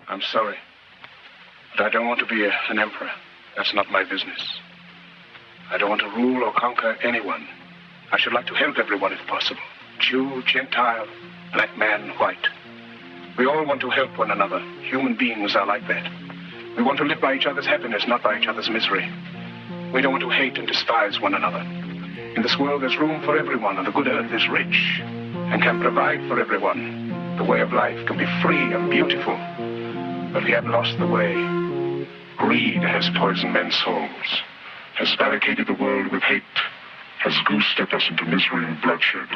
I'm sorry, but I don't want to be an emperor. That's not my business. I don't want to rule or conquer anyone. I should like to help everyone if possible. Jew, Gentile, black man, white. We all want to help one another. Human beings are like that. We want to live by each other's happiness, not by each other's misery. We don't want to hate and despise one another. In this world there's room for everyone, and the good earth is rich and can provide for everyone. The way of life can be free and beautiful, but we have lost the way. Greed has poisoned men's souls, has barricaded the world with hate, has goose-stepped us into misery and bloodshed.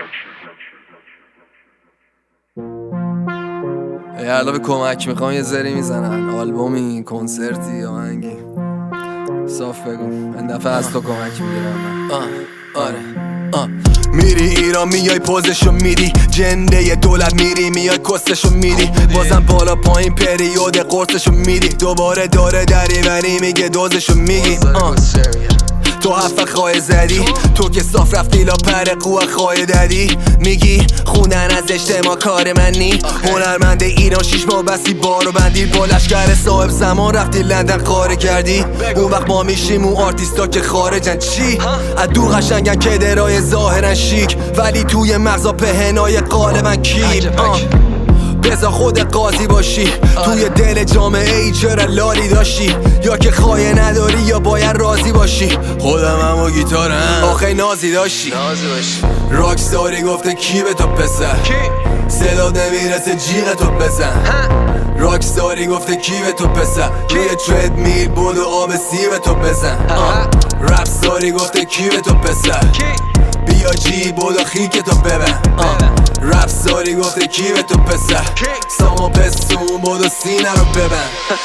علاوه کمک میخوام یه ذری میزنن آلبومی، کنسرتی، آهنگی صاف بگو این دفعه از تو کمک میگیرم من. آره میری ایران میای پوزشو میری، جنده دولت میری میای کستشو میری، بازم بالا پایین پریود قرصشو میری، دوباره داره دریوری میگه دوزشو میگی. تو حرف خواهی زدی، تو که صاف رفتی لا پر قوه خواهی دادی، میگی خوندن از اجتماع کار منی، هنرمند ایران 6 ماه بسی بارو بندی، با لشکر صاحب زمان رفتی لندن خاره کردی، اون وقت ما میشیم اون آرتیستا که خارجن چی؟ ادو قشنگن که درای ظاهرن شیک، ولی توی مغزا پهنای قالبن کیپ. بذار خود قاضی باشی، توی دل جامعه ای چرا لالی داشتی، یا که خایه نداری یا باید راضی باشی. خودم هم و گیتارم آخه نازی داشتی، راکستاری گفته کی به تو پسر، صدا نمیرسه جیغ تو بزن. راکستاری گفته کی به تو پسر، روی ترید میل بود و آب سیب تو بزن. رپستاری گفته کی به تو پسر، بیا جی بودو خیک تو ببن. رپستاری گفته کی به تو پسر، سامو پستون بودو سینه رو ببن.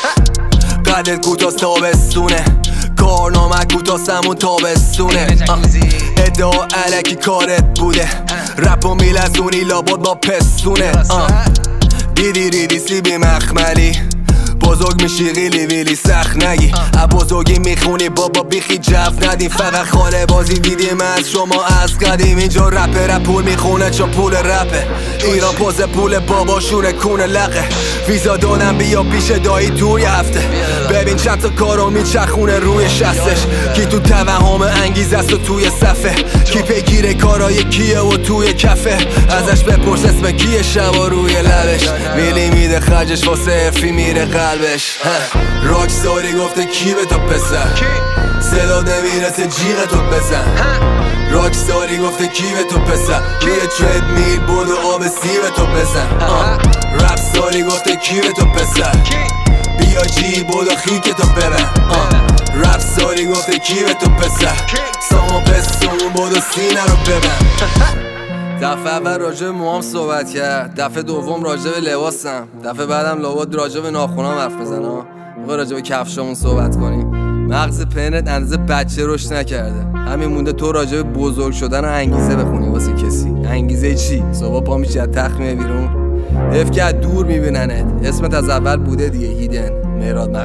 قدت کوتاست تابستونه، کارنامه کوتاست همون تابستونه. ادعا علکی کارت بوده، رپ و میلزونی لابد با پستونه. دیدی ریدی سیبی مخملی، بزرگ میشی غیلی ویلی سخت نگی، بزرگی میخونی بابا بیخی جف ندی، فقط خاله بازی دیدیم از شما از قدیم. اینجا رپ پول میخونه چون پول رپه، ایران پوز پول باباشونه کونه لقه، ویزا دادم بیا پیش دایی توی هفته، ببین چند تا کارو میچخونه روی شستش، کی تو توهم انگیزه است و توی صفه، کی پیگیر کارای کیه و توی کفه، ازش بپرس اسم کیه شبا روی لبش، میلی میده خرجش واسه افی میره قلبش. راکستاری گفته کی به تو پسر، صدا نمیرسه جیغ تو بزن. راکستاری گفته کی به تو پسر، روی ترید میل بود و آب سیب تو بزن. رپستاری گفته کی به تو پسر، بیا جی بود و خیک تو ببن. رپستاری گفته کی به تو پسر، سامو پستون بود و سینه رو ببن. دفعه اول راجع به موام صحبت کرد، دفعه دوم راجع به لباسم، دفعه بعدم لابد راجع به ناخونام حرف بزنم. موقع راجع به کفشامون صحبت کنیم. مغز پنت اندازه بچه رشد نکرده، همین مونده تو راجع به بزرگ شدن و انگیزه بخونی واسه کسی. انگیزه چی؟ صبح پا میشی از تخت میای بیرون، حیف که از دور میبیننت، اسمت از اول بوده دیگه، هیدن، مهراد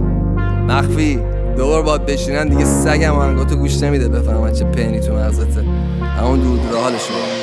مخفی دوبار باید بشینن دیگه، سگم آهنگاتو گوش نمیده بفهمن چه پنی تو مغزته، همون دور حالشون.